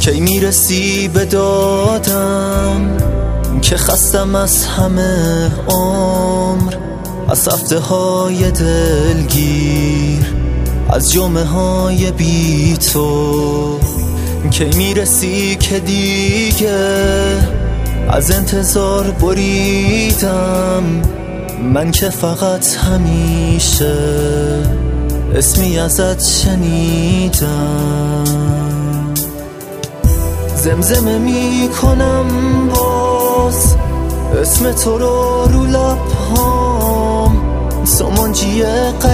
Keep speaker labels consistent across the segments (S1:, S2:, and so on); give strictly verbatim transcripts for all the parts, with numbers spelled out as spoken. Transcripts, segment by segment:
S1: کی میرسی به دادم که خستم از همه عمر، از هفته های دلگیر، از جمعه های بی تو. کی میرسی که دیگه از انتظار بریدم، من که فقط همیشه اسمی ازت شنیدم. زمزمه می کنم باز اسم تو رو رو لبهام، تو منجی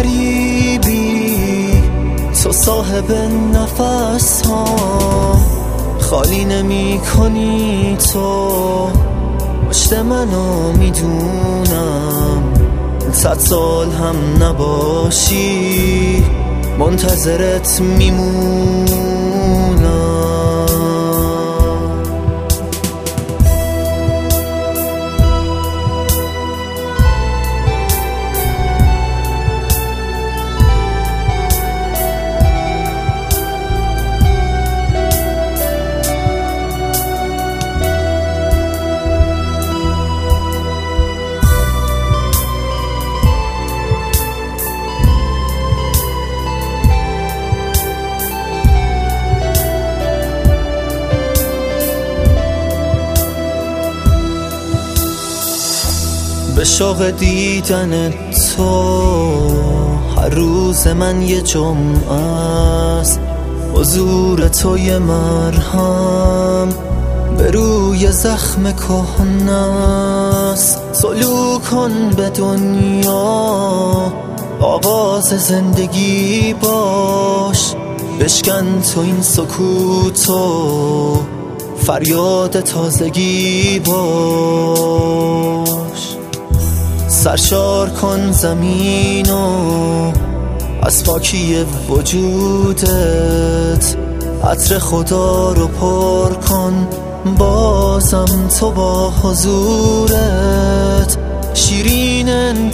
S1: قریبی، تو صاحب نفس ها. خالی نمی کنی تو پشت منو، میدونم صد سال هم نباشی منتظرت میمونم. به شوق دیدن تو هر روز من یه جمعه است، حضور تو یه مرهم به روی زخم کهنه است. سلو کن به دنیا، آغاز زندگی باش، بشکن تو این سکوتو، فریاد تازگی باش. سرشار کن زمینو از پاکی وجودت، عطر خدا رو پر کن بازم تو با حضورت. شیرین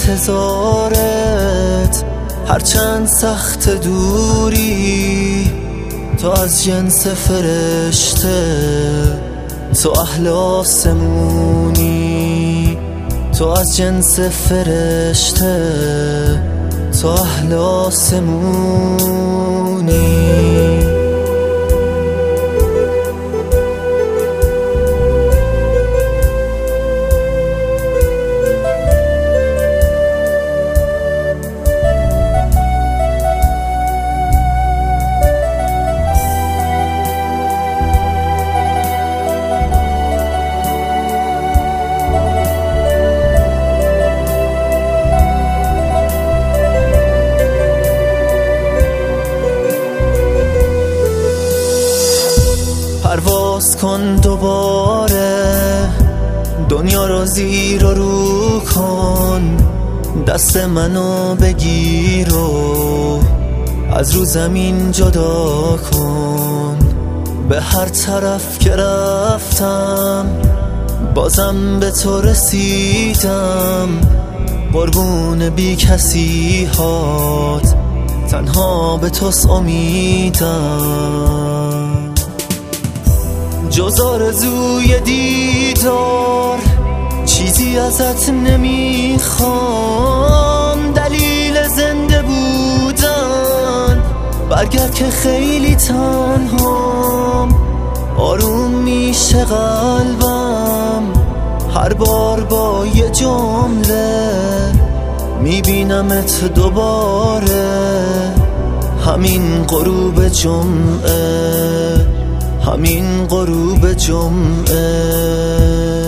S1: انتظارت هرچند سخت دوری، تو از جنس فرشته، تو اهل آسمونی، تو از جنس فرشته، تو اهل آسمونی. پرواز کن دوباره، دنیا رو زیر و رو کن، دست منو بگیر و از رو زمین جدا کن. به هر طرف که رفتم بازم به تو رسیدم، قربون بی کسی هات، تنها به توست امیدم. جز آرزوی دیدار چیزی ازت نمیخوام، دلیل زنده بودن برگرد که خیلی تنهام. آروم میشه قلبم هر بار با یه جمله، میبینمت دوباره همین غروب جمعه، همین غروب جمعه.